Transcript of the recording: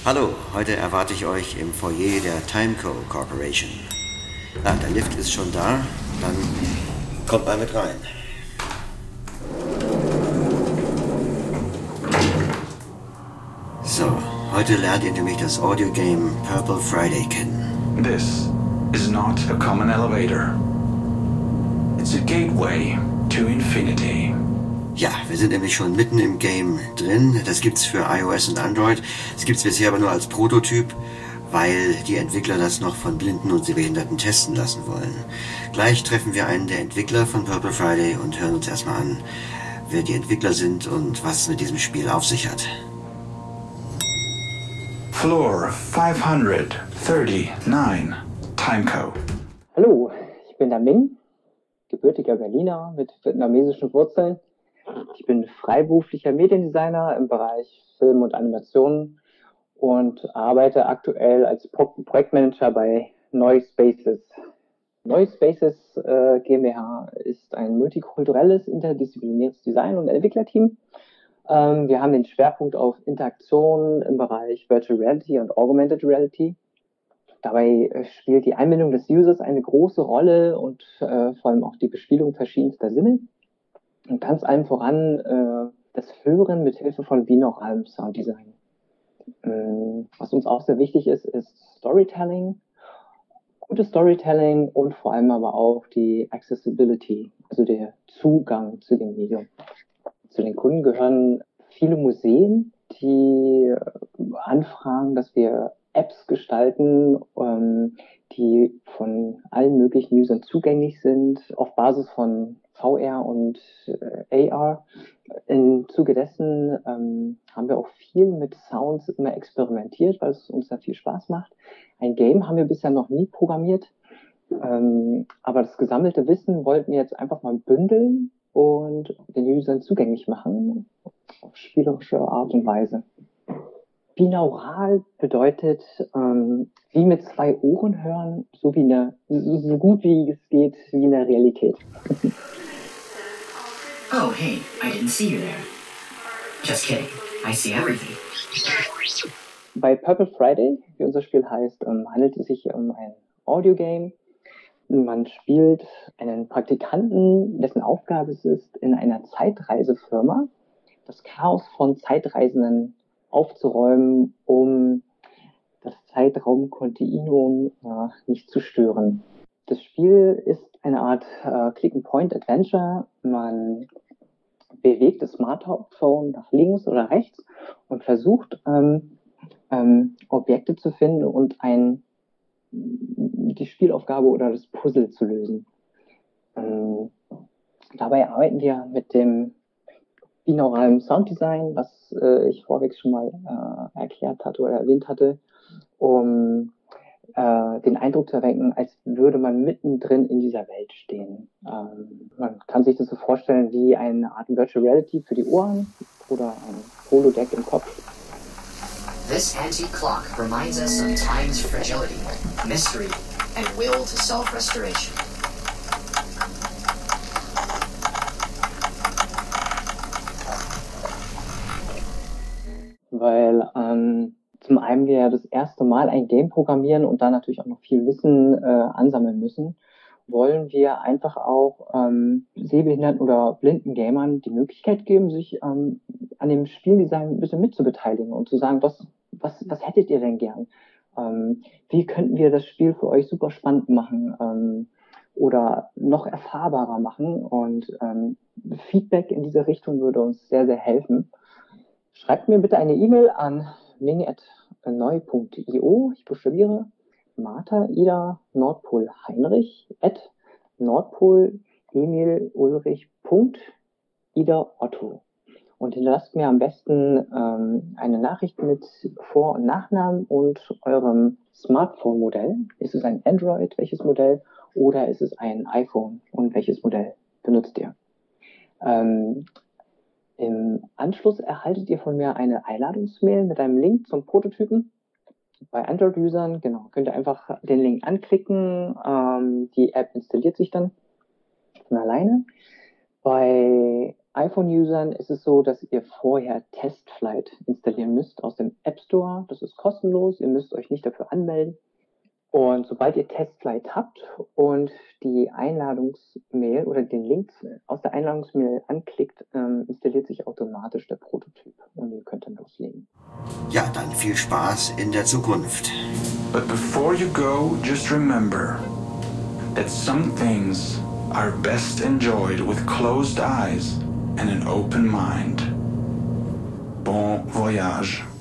Hallo, heute erwarte ich euch im Foyer der Timeco Corporation. Der Lift ist schon da, dann kommt mal mit rein. So, heute lernt ihr nämlich das Audio-Game Purple Friday kennen. This is not a common elevator. It's a gateway to infinity. Ja, wir sind nämlich schon mitten im Game drin. Das gibt's für iOS und Android. Es gibt's bisher aber nur als Prototyp, weil die Entwickler das noch von Blinden und Sehbehinderten testen lassen wollen. Gleich treffen wir einen der Entwickler von Purple Friday und hören uns erstmal an, wer die Entwickler sind und was es mit diesem Spiel auf sich hat. Floor 539, Timeco. Hallo, ich bin der Ming, gebürtiger Berliner mit vietnamesischen Wurzeln. Ich bin freiberuflicher Mediendesigner im Bereich Film und Animation und arbeite aktuell als Projektmanager bei Neuspaces. Neuspaces GmbH ist ein multikulturelles, interdisziplinäres Design- und Entwicklerteam. Wir haben den Schwerpunkt auf Interaktion im Bereich Virtual Reality und Augmented Reality. Dabei spielt die Einbindung des Users eine große Rolle und vor allem auch die Bespielung verschiedenster Sinne. Und ganz allem voran das Hören mit Hilfe von binauralem Sounddesign. Was uns auch sehr wichtig ist Storytelling, gutes Storytelling und vor allem aber auch die Accessibility, also der Zugang zu dem Medium. Zu den Kunden gehören viele Museen, die anfragen, dass wir Apps gestalten, die von allen möglichen Usern zugänglich sind, auf Basis von VR und AR. Im Zuge dessen haben wir auch viel mit Sounds immer experimentiert, weil es uns da viel Spaß macht. Ein Game haben wir bisher noch nie programmiert, aber das gesammelte Wissen wollten wir jetzt einfach mal bündeln und den Usern zugänglich machen, auf spielerische Art und Weise. Binaural bedeutet, wie mit zwei Ohren hören, so gut wie es geht, wie in der Realität. Oh, hey, I didn't see you there. Just kidding, I see everything. Bei Purple Friday, wie unser Spiel heißt, handelt es sich um ein Audiogame. Man spielt einen Praktikanten, dessen Aufgabe es ist, in einer Zeitreisefirma das Chaos von Zeitreisenden aufzuräumen, um das Zeitraumkontinuum nicht zu stören. Das Spiel ist eine Art Click-and-Point-Adventure. Man bewegt das Smartphone nach links oder rechts und versucht, Objekte zu finden und die Spielaufgabe oder das Puzzle zu lösen. Dabei arbeiten wir mit dem binauralen Sounddesign, was ich vorweg schon mal erklärt hatte oder erwähnt hatte, um den Eindruck zu erwecken, als würde man mittendrin in dieser Welt stehen. Man kann sich das so vorstellen wie eine Art Virtual Reality für die Ohren oder ein Holodeck im Kopf. This antique clock reminds us of time's fragility, mystery, and will to self-restoration. Weil zum einen wir ja das erste Mal ein Game programmieren und da natürlich auch noch viel Wissen ansammeln müssen, wollen wir einfach auch sehbehinderten oder blinden Gamern die Möglichkeit geben, sich an dem Spieldesign ein bisschen mitzubeteiligen und zu sagen, was hättet ihr denn gern? Wie könnten wir das Spiel für euch super spannend machen oder noch erfahrbarer machen? Und Feedback in diese Richtung würde uns sehr, sehr helfen. Schreibt mir bitte eine E-Mail an ming@neu.io. Ich buchstabiere Martha Ida Nordpol Heinrich @Nordpol Emil Ulrich Ida Otto. Und hinterlasst mir am besten eine Nachricht mit Vor- und Nachnamen und eurem Smartphone-Modell. Ist es ein Android, welches Modell, oder ist es ein iPhone und welches Modell benutzt ihr? Im Anschluss erhaltet ihr von mir eine Einladungsmail mit einem Link zum Prototypen. Bei Android-Usern, genau, könnt ihr einfach den Link anklicken. Die App installiert sich dann von alleine. Bei iPhone-Usern ist es so, dass ihr vorher TestFlight installieren müsst aus dem App Store. Das ist kostenlos, ihr müsst euch nicht dafür anmelden. Und sobald ihr TestFlight habt und die Einladungsmail oder den Link aus der Einladungsmail anklickt, installiert sich automatisch der Prototyp und ihr könnt dann loslegen. Ja, dann viel Spaß in der Zukunft. But before you go, just remember that some things are best enjoyed with closed eyes and an open mind. Bon voyage.